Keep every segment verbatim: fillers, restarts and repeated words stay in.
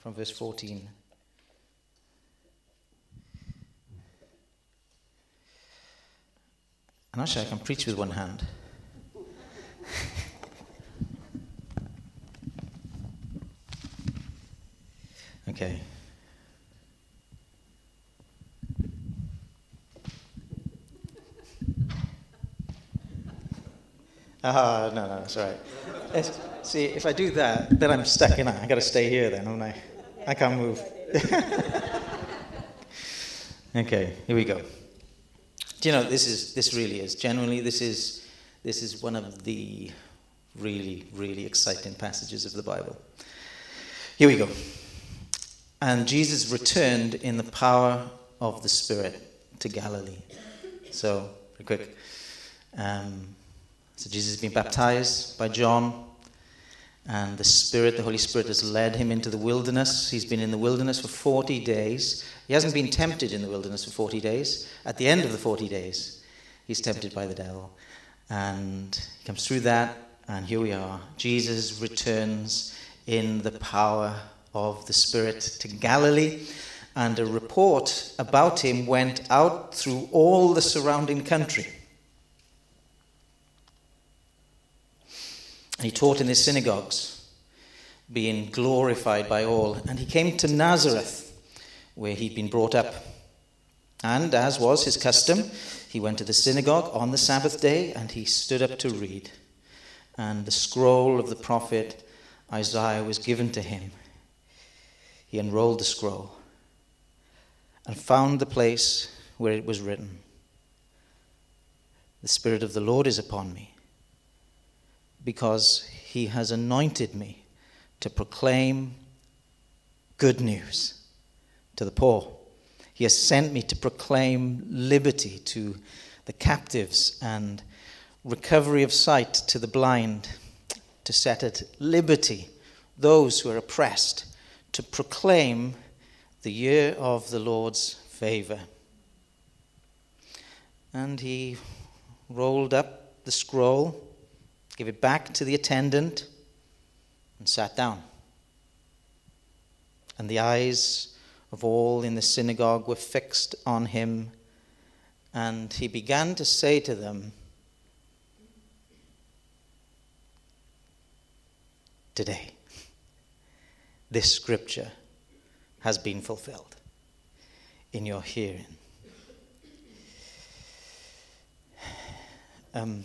from verse fourteen. I'm not sure I can preach with one hand. Okay. Ah, no, no, that's all right. It's, see, if I do that, then I'm stuck in it. I've got to stay here then, haven't I? I can't move. Okay, here we go. Do you know, this is this really is, genuinely, this is this is one of the really, really exciting passages of the Bible. Here we go. And Jesus returned in the power of the Spirit to Galilee. So, very quick. Um, so Jesus has been baptized by John, and the Spirit, the Holy Spirit, has led him into the wilderness. He's been in the wilderness for forty days. He hasn't been tempted in the wilderness for forty days. At the end of the forty days, he's tempted by the devil. And he comes through that, and here we are. Jesus returns in the power of the Spirit to Galilee, and a report about him went out through all the surrounding country. And he taught in his synagogues, being glorified by all. And he came to Nazareth, where he'd been brought up. And as was his custom, he went to the synagogue on the Sabbath day, and he stood up to read. And the scroll of the prophet Isaiah was given to him. He unrolled the scroll and found the place where it was written, "The Spirit of the Lord is upon me, because he has anointed me to proclaim good news to the poor. He has sent me to proclaim liberty to the captives and recovery of sight to the blind, to set at liberty those who are oppressed, to proclaim the year of the Lord's favor." And he rolled up the scroll, gave it back to the attendant, and sat down. And the eyes of all in the synagogue were fixed on him, and he began to say to them, "Today, this scripture has been fulfilled in your hearing." Um,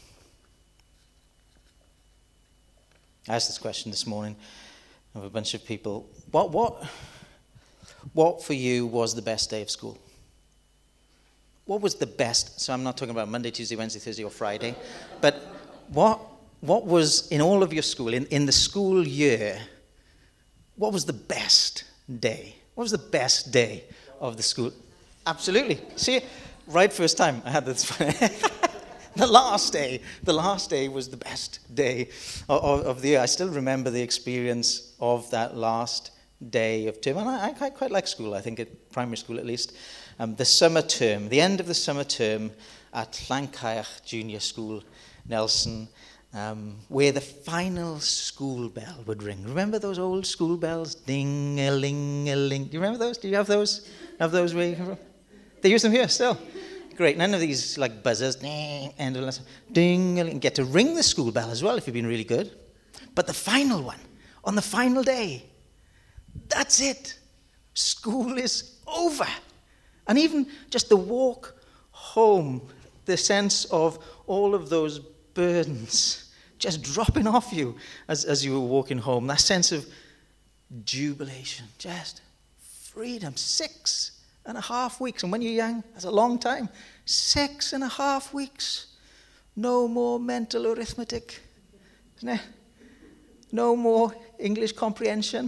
I asked this question this morning of a bunch of people. What, what, what for you was the best day of school? What was the best? So I'm not talking about Monday, Tuesday, Wednesday, Thursday, or Friday. But what, what was in all of your school, in, in the school year, what was the best day? What was the best day of the school? Absolutely. See, right first time I had this. The last day, the last day was the best day of, of the year. I still remember the experience of that last day of term. And I, I quite, quite like school, I think, at primary school at least. Um, the summer term, the end of the summer term at Llancaich Junior School, Nelson, um, where the final school bell would ring. Remember those old school bells? Ding-a-ling-a-ling. Do you remember those? Do you have those? Have those where you come from? They use them here still. Great. None of these like buzzers, ding, end of lesson, ding, and get to ring the school bell as well if you've been really good. But the final one, on the final day, that's it. School is over. And even just the walk home, the sense of all of those burdens just dropping off you as, as you were walking home, that sense of jubilation, just freedom. Six and a half weeks. And when you're young, that's a long time. Six and a half weeks. No more mental arithmetic. Isn't it? No more English comprehension.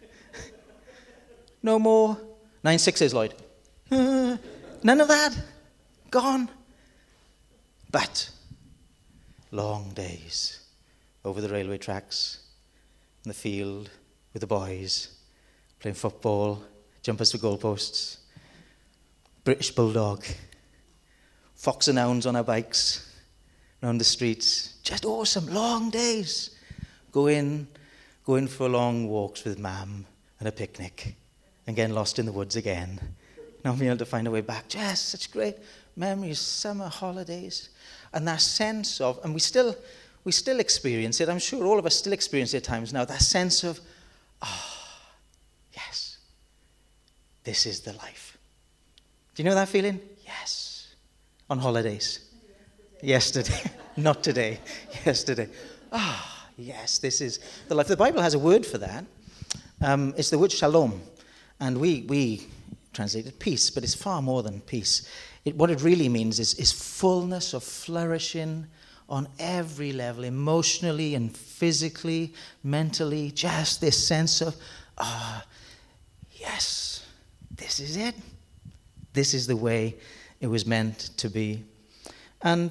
No more nine sixes, Lloyd. Uh, none of that. Gone. But long days over the railway tracks, in the field, with the boys, playing football, jumpers to goalposts, British Bulldog, fox and hounds on our bikes, around the streets. Just awesome, long days. Go in, go in for long walks with Mam, and a picnic and getting lost in the woods again. Not being able to find a way back. Just such great memories, summer holidays. And that sense of, and we still we still experience it, I'm sure all of us still experience it at times now, that sense of, ah, oh, yes, this is the life. Do you know that feeling? Yes. On holidays. Yesterday. Yesterday. Not today. Yesterday. Ah, oh, yes, this is the life. The Bible has a word for that. Um, it's the word shalom. And we we translate it peace, but it's far more than peace. It, what it really means is, is fullness of flourishing on every level, emotionally and physically, mentally, just this sense of, ah, oh, yes, this is it. This is the way it was meant to be. And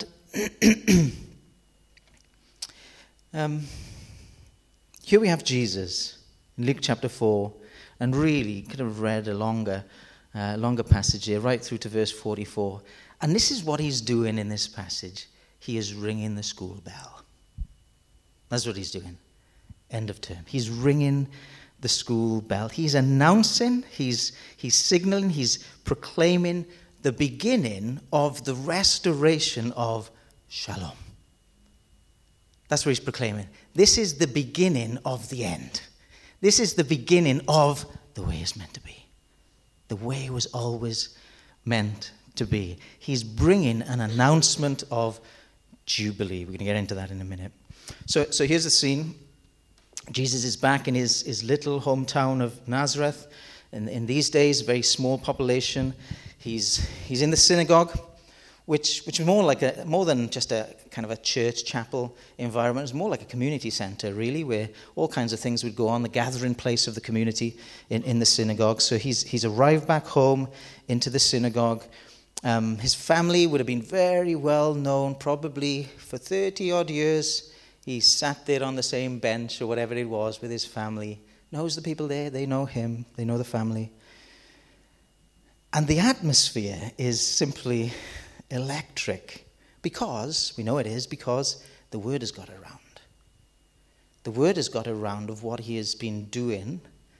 um, here we have Jesus in Luke chapter four, and really could have read a longer Uh, longer passage here, right through to verse forty-four. And this is what he's doing in this passage. He is ringing the school bell. That's what he's doing. End of term. He's ringing the school bell. He's announcing, he's, he's signaling, he's proclaiming the beginning of the restoration of shalom. That's what he's proclaiming. This is the beginning of the end. This is the beginning of the way it's meant to be. The way it was always meant to be. He's bringing an announcement of Jubilee. We're going to get into that in a minute. So, so here's the scene. Jesus is back in his, his little hometown of Nazareth. In, in these days, a very small population. He's he's in the synagogue, which which is more like a more than just a kind of a church chapel environment. It's more like a community center, really, where all kinds of things would go on. The gathering place of the community in, in the synagogue. So he's he's arrived back home into the synagogue. Um, his family would have been very well known, probably for thirty odd years. He sat there on the same bench or whatever it was with his family. Knows the people there. They know him. They know the family. And the atmosphere is simply electric, because, we know it is, because the word has got around. The word has got around of what he has been doing.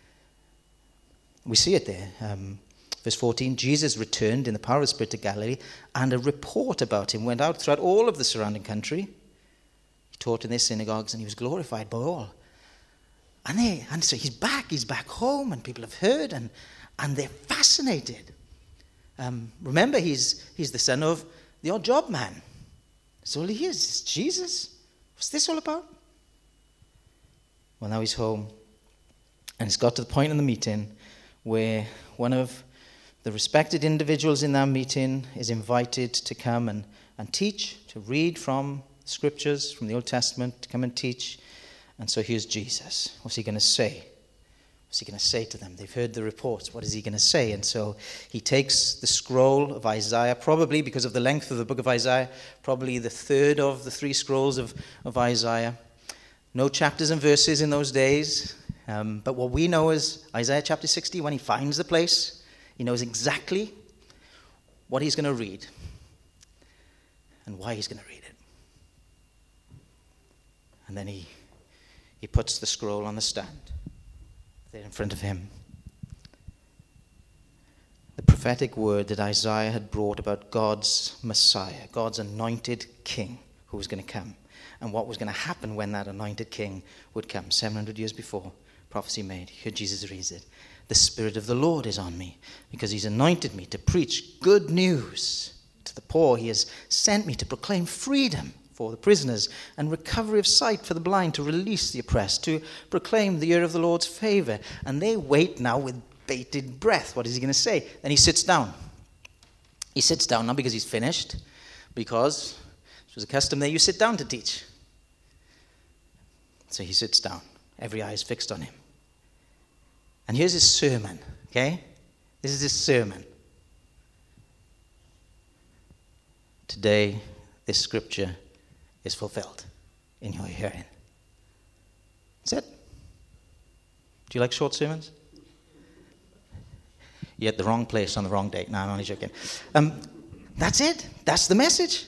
We see it there. Um, verse fourteen, Jesus returned in the power of the Spirit to Galilee, and a report about him went out throughout all of the surrounding country. He taught in their synagogues, and he was glorified by all. And they, and so he's back, he's back home, and people have heard, and, and they're fascinated. Um, remember, he's he's the son of the odd job man. That's all he is. It's Jesus. What's this all about? Well, now he's home. And it's got to the point in the meeting where one of the respected individuals in that meeting is invited to come and, and teach, to read from scriptures, from the Old Testament, to come and teach. And so here's Jesus. What's he going to say? What's he going to say to them? They've heard the reports. What is he going to say? And so he takes the scroll of Isaiah, probably because of the length of the book of Isaiah, probably the third of the three scrolls of, of Isaiah. No chapters and verses in those days. Um, but what we know is Isaiah chapter sixty, when he finds the place, he knows exactly what he's going to read and why he's going to read it. And then he he puts the scroll on the stand there in front of him. The prophetic word that Isaiah had brought about God's Messiah, God's anointed king who was going to come, and what was going to happen when that anointed king would come. seven hundred years before, prophecy made. Here Jesus reads it. The Spirit of the Lord is on me, because he's anointed me to preach good news to the poor. He has sent me to proclaim freedom for the prisoners and recovery of sight for the blind, to release the oppressed, to proclaim the year of the Lord's favor. And they wait now with bated breath. What is he going to say? Then he sits down. He sits down not because he's finished, because it was a custom there, you sit down to teach. So he sits down. Every eye is fixed on him. And here's his sermon, okay? This is his sermon. Today, this scripture is fulfilled in your hearing. That's it. Do you like short sermons? You're at the wrong place on the wrong date. No, I'm only joking. Um, that's it. That's the message.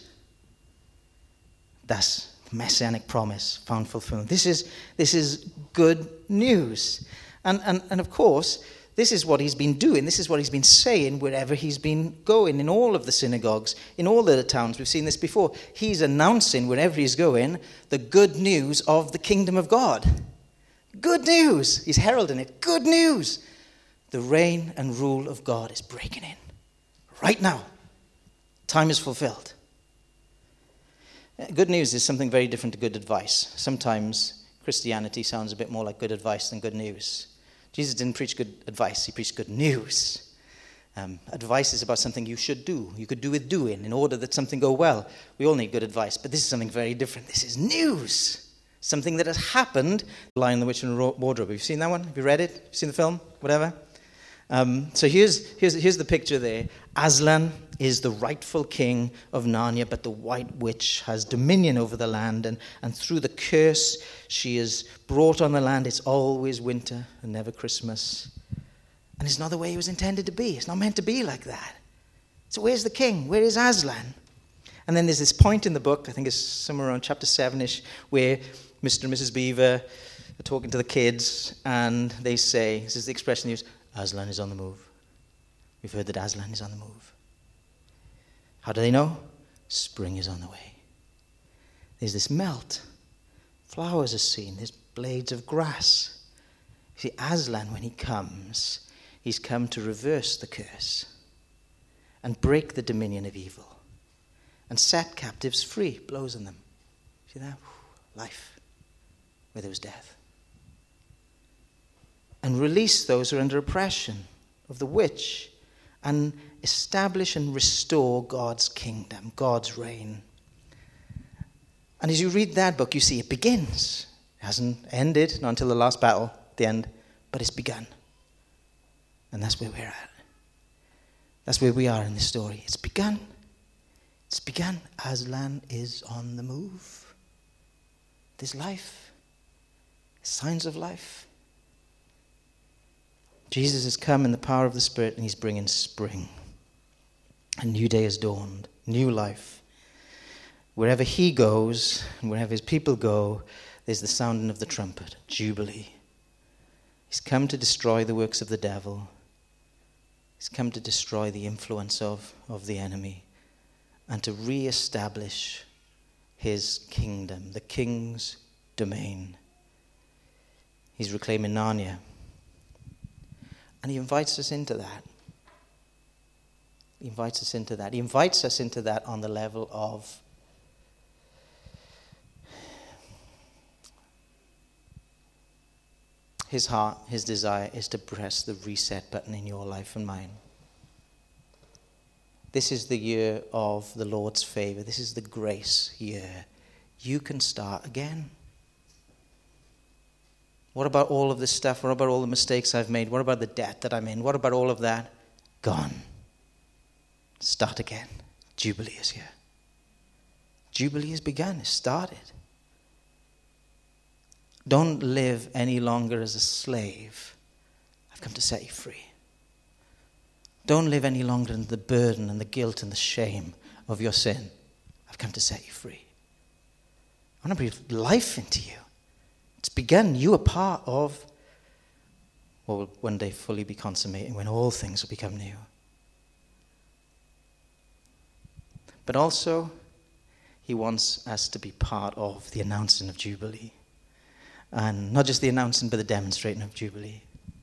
That's the messianic promise found fulfillment. This is this is good news. And, and, and of course, this is what he's been doing. This is what he's been saying wherever he's been going, in all of the synagogues, in all of the towns. We've seen this before. He's announcing wherever he's going the good news of the kingdom of God. Good news. He's heralding it. Good news. The reign and rule of God is breaking in. Right now. Time is fulfilled. Good news is something very different to good advice. Sometimes Christianity sounds a bit more like good advice than good news. Jesus didn't preach good advice. He preached good news. Um, advice is about something you should do. You could do with doing in order that something go well. We all need good advice, but this is something very different. This is news. Something that has happened. Lion, the Witch, and the Wardrobe. Have you seen that one? Have you read it? Have you seen the film? Whatever. Um, so here's, here's, here's the picture there. Aslan is the rightful king of Narnia, but the White Witch has dominion over the land, and, and through the curse she is brought on the land. It's always winter and never Christmas. And it's not the way it was intended to be. It's not meant to be like that. So where's the king? Where is Aslan? And then there's this point in the book, I think it's somewhere around chapter seven-ish, where Mister and Missus Beaver are talking to the kids, and they say, this is the expression they use, Aslan is on the move. We've heard that Aslan is on the move. How do they know? Spring is on the way. There's this melt. Flowers are seen. There's blades of grass. You see, Aslan, when he comes, he's come to reverse the curse and break the dominion of evil and set captives free, blows on them. See that? Life, where there was death. And release those who are under oppression of the witch, and establish and restore God's kingdom, God's reign. And as you read that book, you see it begins. It hasn't ended, not until the last battle, the end, but it's begun. And that's where we're at. That's where we are in this story. It's begun. It's begun. Aslan is on the move. There's life. Signs of life. Jesus has come in the power of the Spirit, and he's bringing spring. A new day has dawned, new life. Wherever he goes, and wherever his people go, there's the sounding of the trumpet, jubilee. He's come to destroy the works of the devil. He's come to destroy the influence of, of the enemy, and to re-establish his kingdom, the king's domain. He's reclaiming Narnia. And he invites us into that. He invites us into that. He invites us into that on the level of his heart, his desire is to press the reset button in your life and mine. This is the year of the Lord's favor. This is the grace year. You can start again. What about all of this stuff? What about all the mistakes I've made? What about the debt that I'm in? What about all of that? Gone. Start again. Jubilee is here. Jubilee has begun. It's started. Don't live any longer as a slave. I've come to set you free. Don't live any longer in the burden and the guilt and the shame of your sin. I've come to set you free. I want to breathe life into you. It's begun. You are part of what will one day fully be consummating, when all things will become new. But also, he wants us to be part of the announcing of Jubilee. And not just the announcing, but the demonstrating of Jubilee.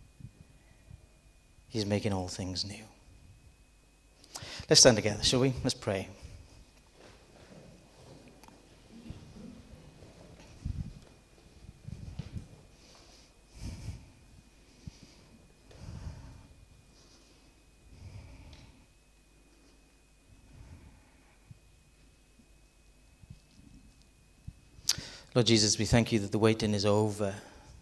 He's making all things new. Let's stand together, shall we? Let's pray. Lord Jesus, we thank you that the waiting is over.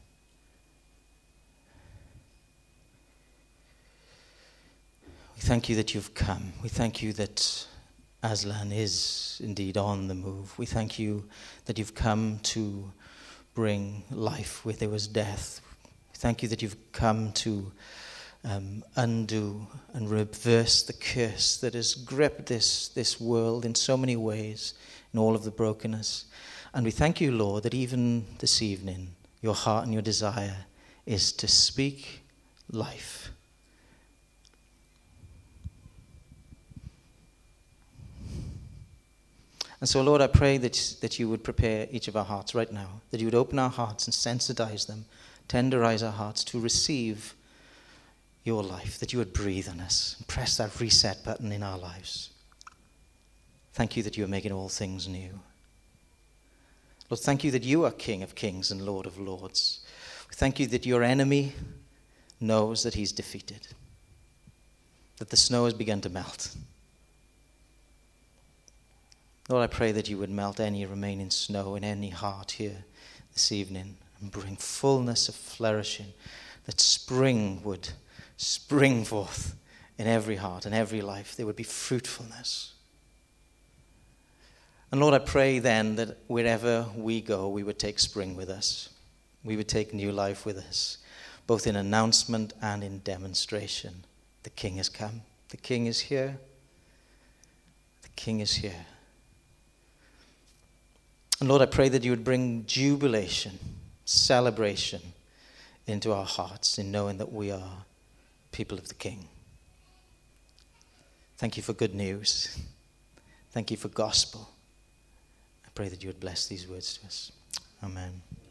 We thank you that you've come. We thank you that Aslan is indeed on the move. We thank you that you've come to bring life where there was death. We thank you that you've come to um, undo and reverse the curse that has gripped this, this world in so many ways, in all of the brokenness. And we thank you, Lord, that even this evening, your heart and your desire is to speak life. And so, Lord, I pray that, that you would prepare each of our hearts right now, that you would open our hearts and sensitize them, tenderize our hearts to receive your life, that you would breathe on us and press that reset button in our lives. Thank you that you are making all things new. Lord, thank you that you are King of kings and Lord of lords. We thank you that your enemy knows that he's defeated, that the snow has begun to melt. Lord, I pray that you would melt any remaining snow in any heart here this evening and bring fullness of flourishing, that spring would spring forth in every heart and every life. There would be fruitfulness. And Lord, I pray then that wherever we go, we would take spring with us. We would take new life with us, both in announcement and in demonstration. The King has come. The King is here. The King is here. And Lord, I pray that you would bring jubilation, celebration into our hearts in knowing that we are people of the King. Thank you for good news. Thank you for gospel. I pray that you would bless these words to us. Amen.